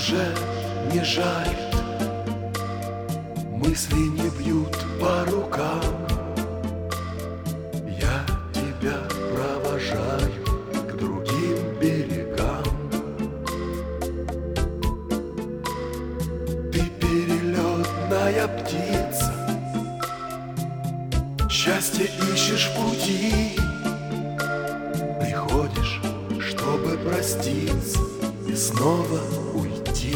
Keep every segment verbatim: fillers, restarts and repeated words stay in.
уже не жарит, мысли не бьют по рукам. Я тебя провожаю к другим берегам. Ты перелетная птица, счастье ищешь в пути. Приходишь, чтобы проститься и снова уйти.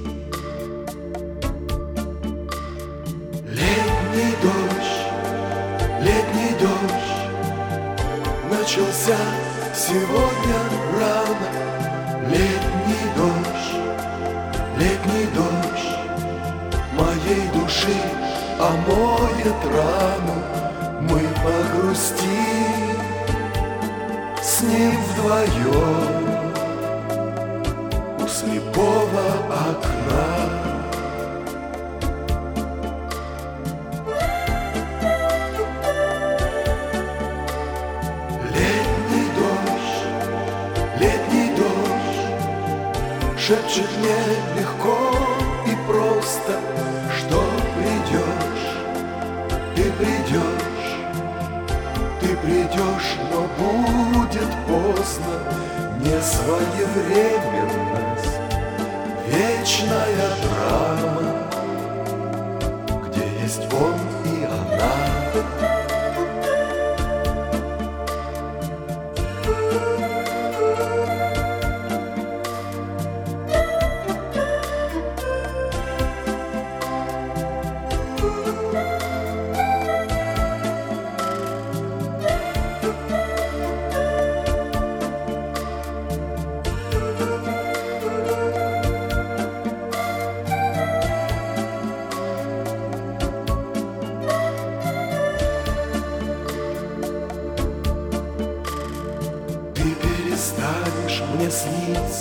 Летний дождь, летний дождь начался сегодня рано. Летний дождь, летний дождь моей души омоет рану. Мы погрустим с ним вдвоем у слепого окна. Летний дождь, летний дождь шепчет мне легко и просто, что придешь, ты придешь, ты придешь, но будет поздно. Несвоевременность, вечная драма, где есть он и она. Станешь мне сниться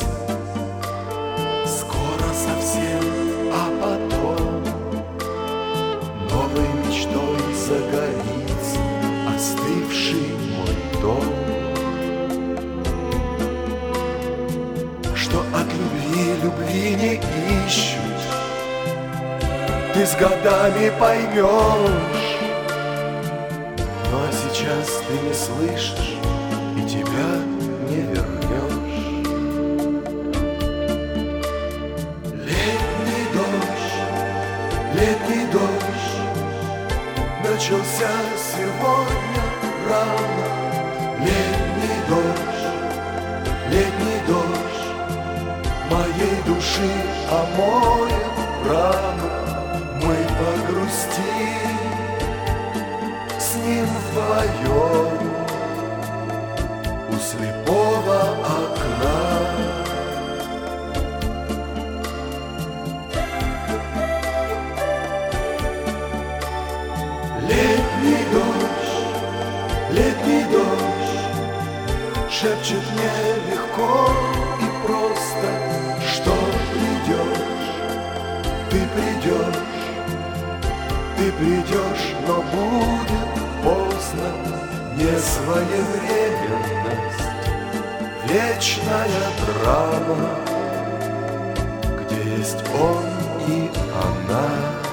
скоро совсем, а потом новой мечтой загорится остывший мой дом. Что от любви любви не ищут, ты с годами поймешь. Ну а сейчас ты не слышишь, и тебя не вернешь. Летний дождь, летний дождь начался сегодня рано. Летний дождь, летний дождь моей души омоет рану. Мы погрустим с ним вдвоем у слепого окна. Летний дождь, летний дождь шепчет мне легко и просто, что придешь, ты придешь, ты придешь, но будет поздно. Несвоевременность, вечная драма, где есть он и она.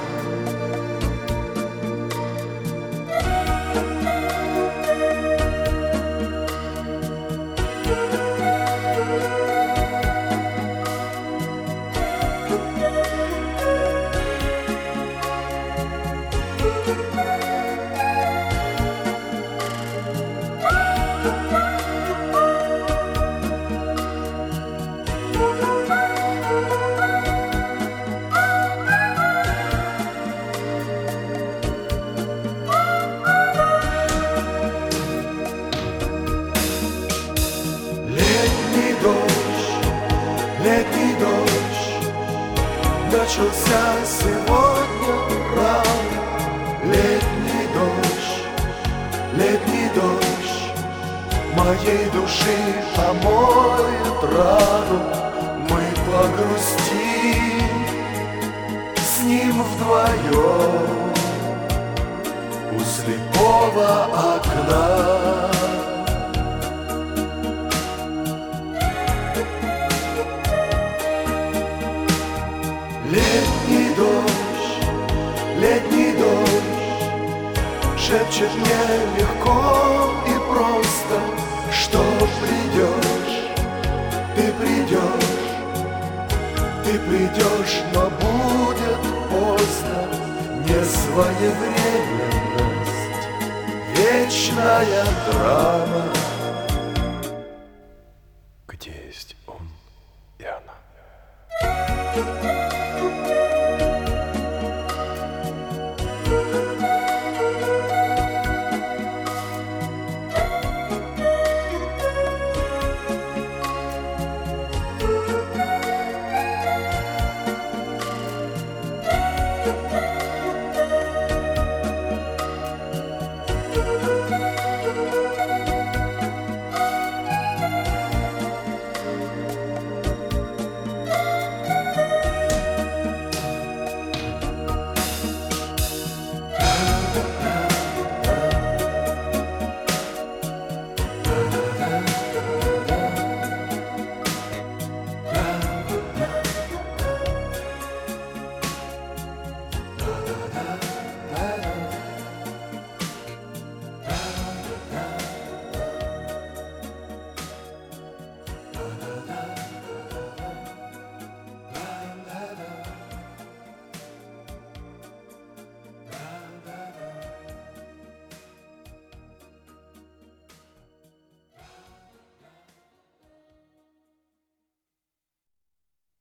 Летний дождь начался сегодня рано. Летний дождь, летний дождь моей души омоет рану. Мы погрустим с ним вдвоем у слепого окна. Ты придешь, но будет поздно, несвоевременность, вечная драма.